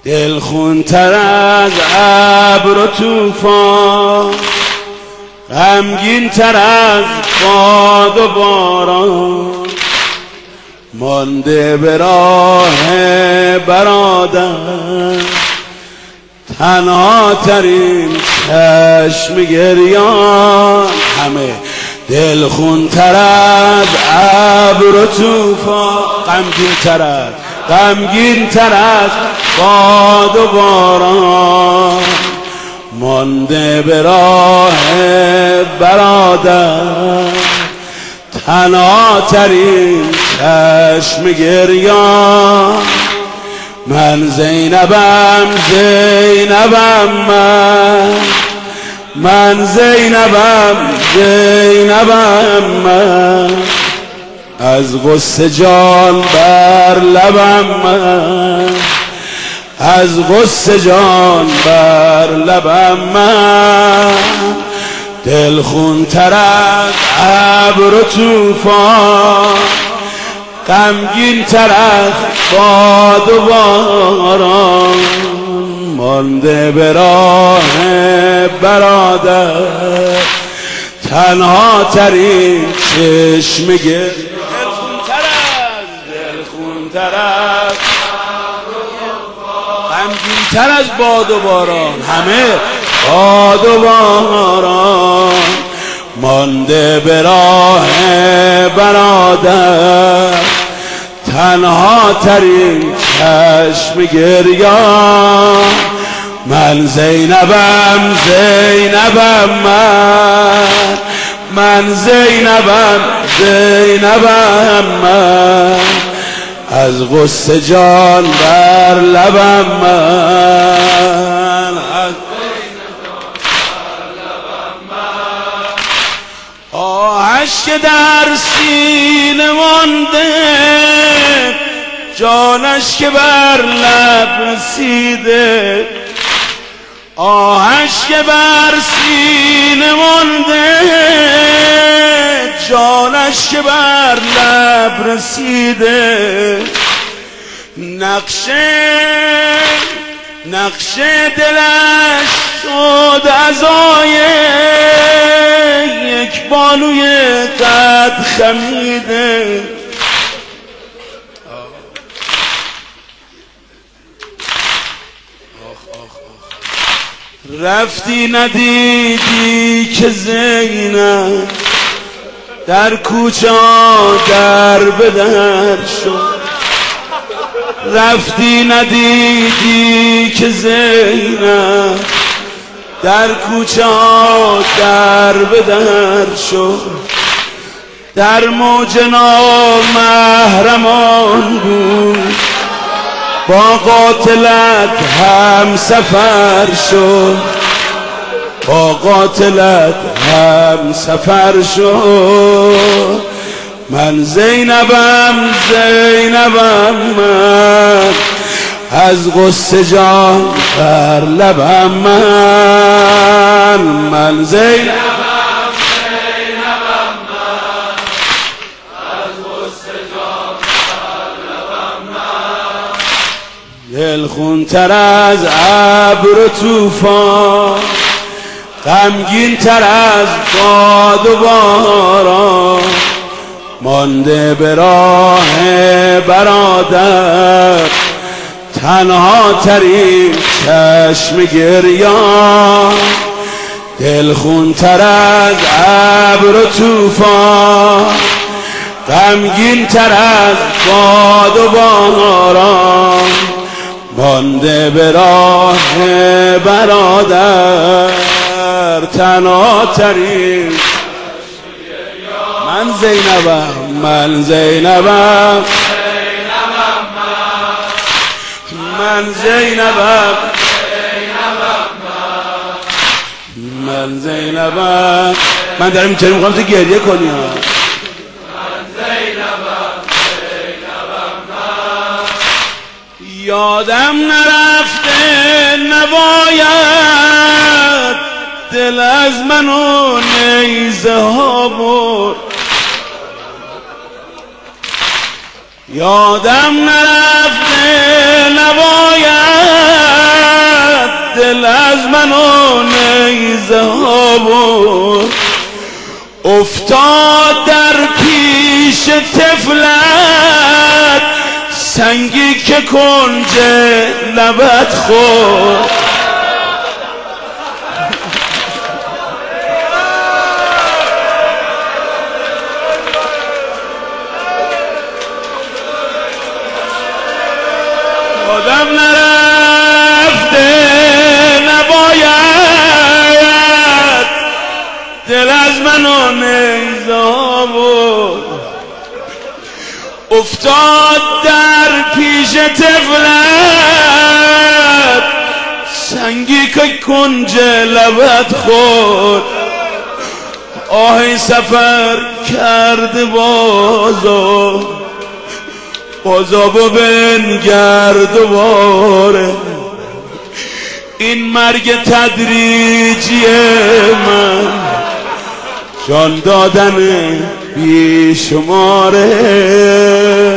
دلخون تر از ابر و طوفان، غمگین تر از باد و باران، مانده به راه برادر، تنها ترین چشم گریان. همه دلخون تر از ابر و طوفان، غمگین تر از باد و باران، مانده به راه برادر، تنها ترین چشم گریان. من زینبم من از غصه جان بر لبم، من از غصه جان بر لبم، من دلخون تر از ابر و طوفان، غمگین تر از باد و باران، مانده به راه برادر، تنها ترین چشم گریان. دلخون تر از غمگین تر از باد و باران، همه باد و باران، مانده به راه برادر، تنها ترین چشم گریان. من زینبم من از غصه جان بر لبم، من آهش که در سینه مانده، جانش که بر لب رسیده، آهش که بر سینه مانده، جانش که بر لب رسیده، نقشه دلش شد عزای یک بانوی قد خمیده. رفتی ندیدی که زینب در کوچه در به در شد، رفتی ندیدی که زینب در کوچه در به در شد، در موج نامحرمان بود، با قاتلت هم سفر شد، با قاتلت هم سفر شد. من زینبم من از غصه جان بر لبم، من زینبم از غصه جان بر لبم، دلخون تر از ابر و طوفان، غمگین تر از باد و باران، مانده به راه برادر، تنها ترین چشم گریان. دلخون تر از ابر و طوفان، غمگین تر از باد و باران، مانده به راه برادر، تنها ترین. من زینبم من دارم اینطوری میخوام تو گریه کنی ها. یادم نرفته نباید دل از من و نیزه ها برد، یادم نرفته نباید دل از من و نیزه ها بود افتاد در پیش طفلت سنگی که کنج لبت خورد آدم نرفته نباید دل از من و نیزه بود افتاد در پیش طفلت سنگی که کنج لبت خورد آهی سفر کرد بازابو بنگر دوباره این مرگ تدریجی من جان دادن بیشماره